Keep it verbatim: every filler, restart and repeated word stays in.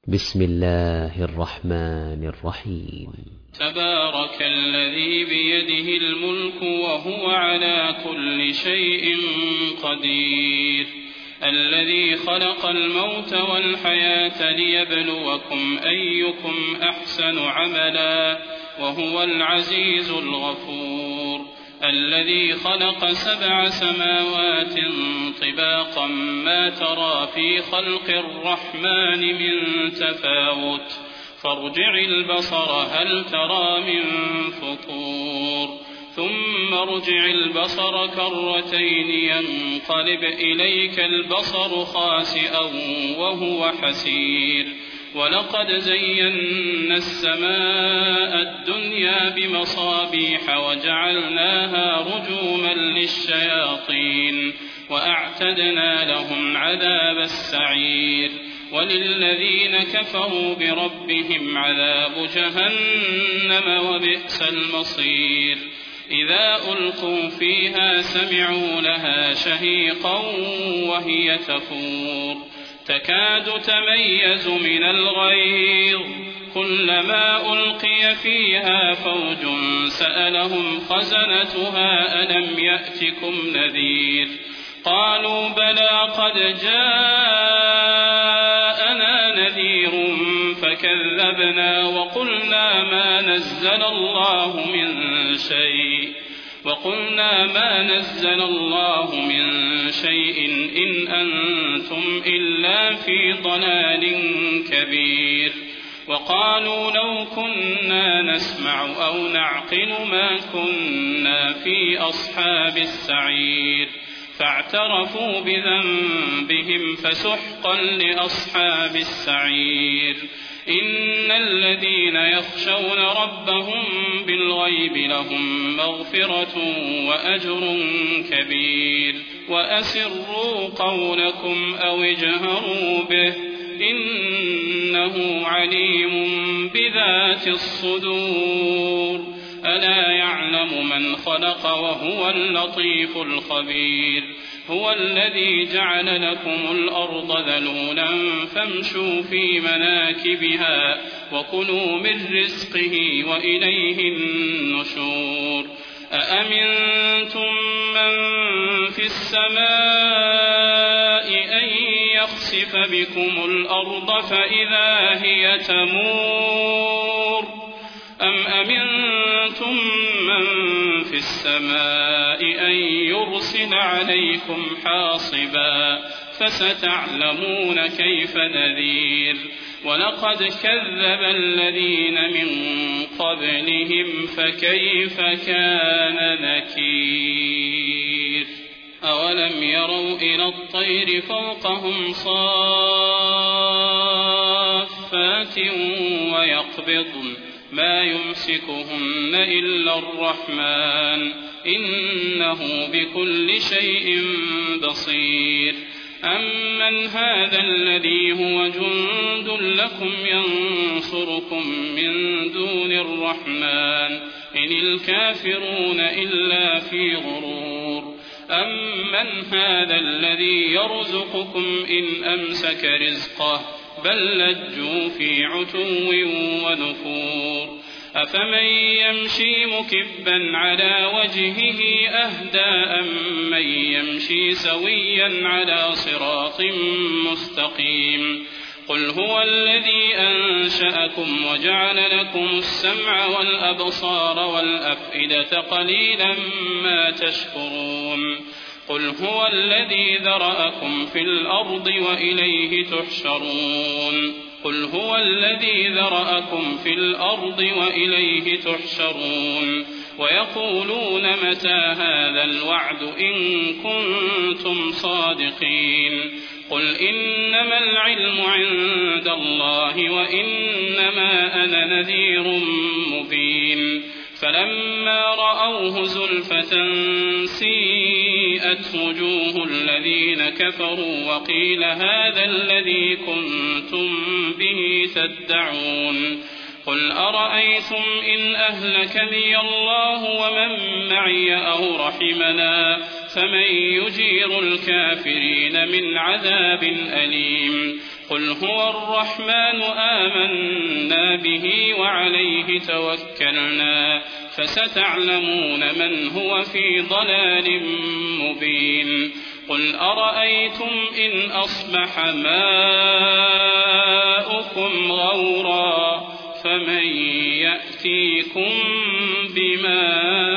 بسم الله الرحمن الرحيم. تبارك الذي بيده الملك وهو على كل شيء قدير، الذي خلق الموت والحياة ليبلوكم أيكم أحسن عملا وهو العزيز الغفور، الذي خلق سبع سماوات طباقا ما ترى في خلق الرحمن من تفاوت فارجع البصر هل ترى من فطور ثم ارجع البصر كرتين ينقلب إليك البصر خاسئا وهو حسير، ولقد زينا السماء الدنيا بمصابيح وجعلناها رجوما للشياطين وأعتدنا لهم عذاب السعير، وللذين كفروا بربهم عذاب جهنم وبئس المصير، إذا ألقوا فيها سمعوا لها شهيقا وهي تفور تكاد تميز من الغيظ كلما ألقي فيها فوج سألهم خزنتها ألم يأتكم نذير قالوا بلى قد جاءنا نذير فكذبنا وقلنا ما نزل الله من شيء وقلنا ما نزل الله من شيء إن أنتم إلا في ضلال كبير، وقالوا لو كنا نسمع أو نعقل ما كنا في أصحاب السعير، فاعترفوا بذنبهم فسحقا لأصحاب السعير، إن الذين يخشون ربهم بالغيب لهم مغفرة وأجر كبير، وأسروا قولكم أو اجهروا به إنه عليم بذات الصدور، ألا يعلم من خلق وهو اللطيف الخبير، هو الذي جعل لكم الأرض ذلولا فامشوا في مناكبها وكلوا من رزقه وإليه النشور، أأمنتم من في السماء أن يخسف بكم الأرض فإذا هي تمور أم أمنتم من في السماء أن يرسل عليكم حاصبا فستعلمون كيف نذير، ولقد كذب الذين من قبلهم فكيف كان نكير، أولم يروا إلى الطير فوقهم صافات ويقبضن ما يمسكهن إلا الرحمن إنه بكل شيء بصير، أمن هذا الذي هو جند لكم ينصركم من دون الرحمن إن الكافرون إلا في غرور، أمن هذا الذي يرزقكم إن أمسك رزقه بل لجوا في عتو ونفور، أفمن يمشي مكبا على وجهه أهدى أم من يمشي سويا على صراط مستقيم، قل هو الذي أنشأكم وجعل لكم السمع والأبصار والأفئدة قليلا ما تشكرون، قل هو الذي ذرأكم في الأرض وإليه تحشرون قل هو الذي ذرأكم في الأرض وإليه تحشرون ويقولون متى هذا الوعد إن كنتم صادقين، قل إنما العلم عند الله وإنما أنا نذير مبين، فلما رأوه زلفة سيئت وجوه الذين كفروا وقيل هذا الذي كنتم به تدعون، قل أرأيتم إن أهلكني الله ومن معي أو رحمنا فمن يجير الكافرين من عذاب أليم، قل هو الرحمن آمنا به وعليه توكلنا فستعلمون من هو في ضلال مبين قل أرأيتم إن أصبح ماؤكم غورا فمن يأتيكم بماء